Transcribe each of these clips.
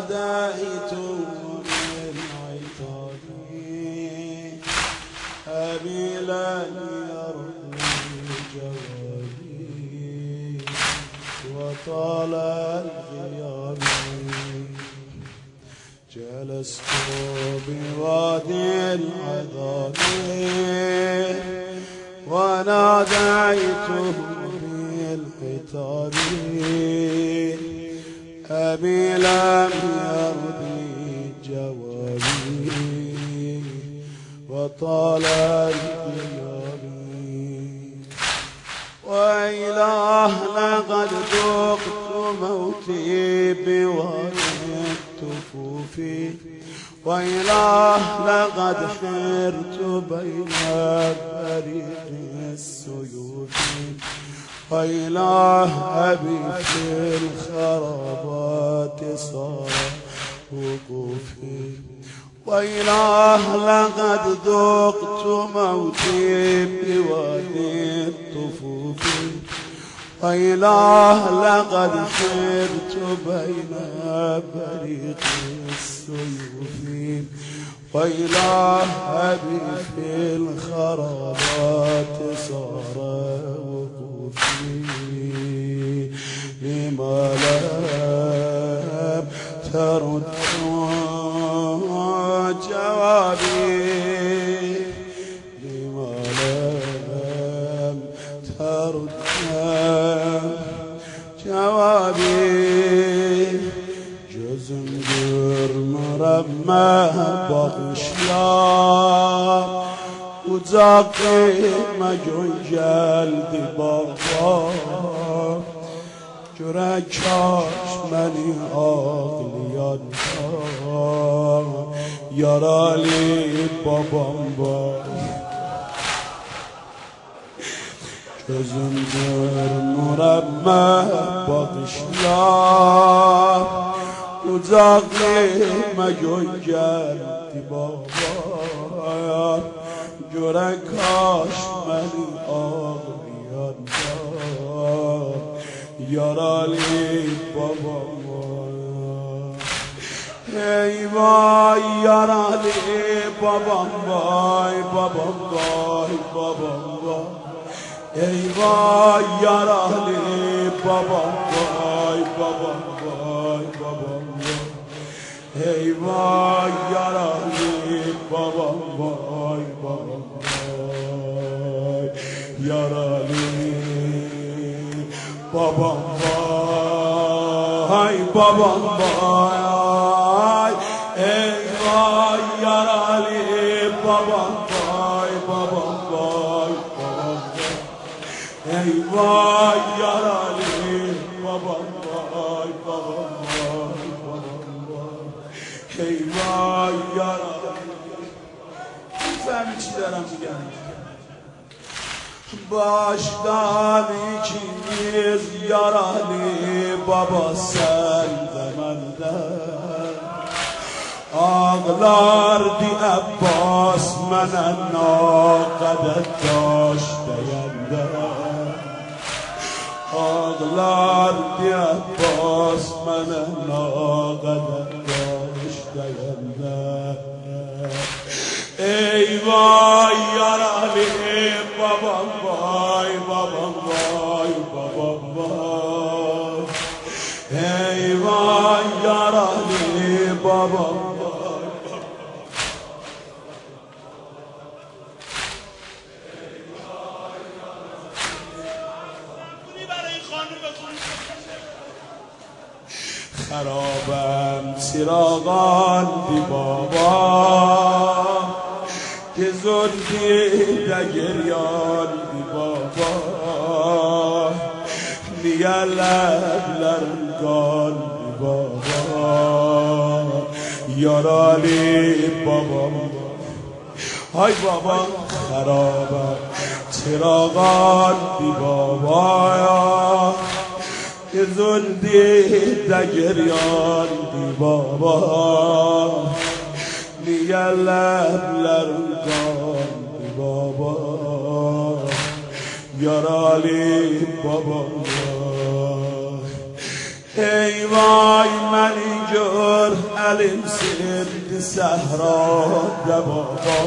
وناديت بالعتاب أميلا يرضي جوابي وطال الغياب جلست بوادي العذاب وناديته بالعتاب أبي لم يرضي جوابي وطال الغياب وإله لقد ذقت موتي بوادي الطفوف وإله لقد حرت بين بريق السيوف وإله أبي في الخرابات صار وقوفي وإله لقد ذقت موتي بوادي الطفوف وإله لقد حرت بين بريق السيوف وإله أبي في الخرابات صار وقوفي لما لم ترد جوابي لما لم ترد جوابي جزم جرم رمى بغشلا وزاقي مجنجل دي بابا جركاش مني آغليان يرالي بابام باي جزم جرم رمى بغشلا وزاقي مجنجل دي بابا جركاش مني آغليان يرالي بابا ای وای یارالي بابا وای بابا وای بابا وای ای وای یارالي بابا وای بابا وای بابا وای ای وای یارالي بابا وای بابا وای یارالي بابا وای بابا وای ای وای یارالي بابا وای بابا وای بابا ای وای یارالي بابا وای بابا وای بابا ای وای یارالي فهمی چی دارم میگم باش دانی چیز یارالي بابا سلدمنده ağlardı Abbas mənə naqədət daşdəyəndə ağlardı Abbas mənə naqədət daşdəyəndə ey vay yaralı babam vay babam vay babam vay ey vay yaralı babam خرابم چراغان بی بابا که زلفی دگریان بی بابا نیه لبلرم گان بی بابا یارالي بابام های بابا خرابم چراغان بی بابا که زلدی دگریان دی بابا نیه لبلرم گان دی بابا یارالي بابام ای وای منی جور ملیم سید صحرا بابا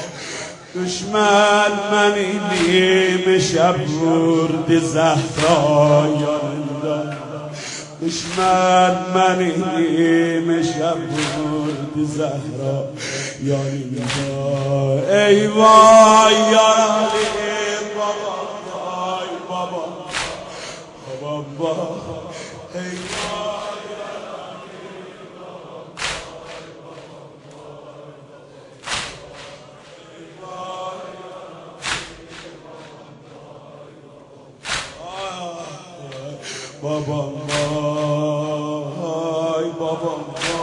دشمن منی نیم شب برد زهرا یالندا دشمن منی نیم شب برد زهرا یالندا ای وای یالی بابا وای بابا بابا ای وای بابا وای بابا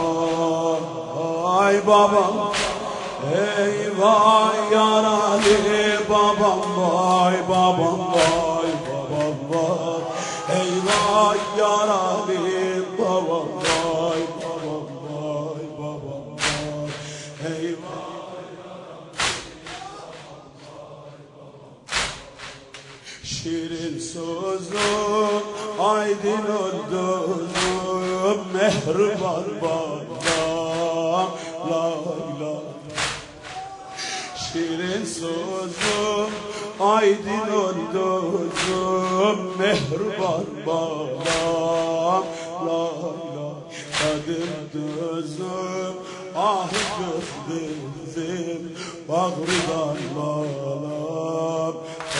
وای بابا ای وای یار علی بابا وای بابا وای بابا وای ای وای یار علی بابا وای بابا وای بابا وای ای وای شیرین سوزو آیدین و دوزو مهربان بابا لا شیرین سوزو آیدین و دوزو مهربان بابا لا قدم دوزو آه دوزیم بغردان بالا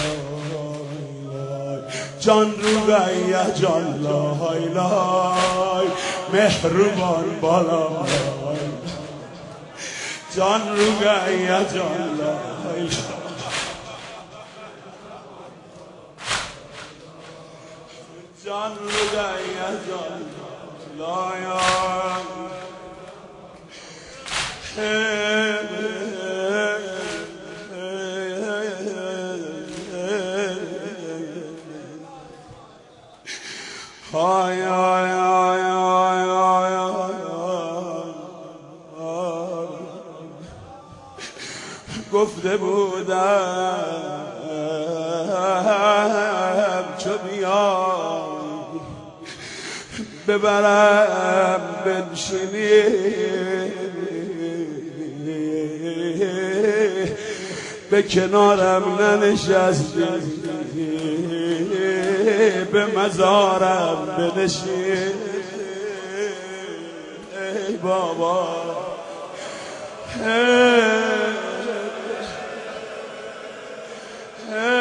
جان روگای جان لای لای مهربان بالا جان روگای جان لای جان روگای جان لای های های های های گفته بودم چو بیای ببرم بنشینی به کنارم ننشستی به مزارم بنشین ای بابا ای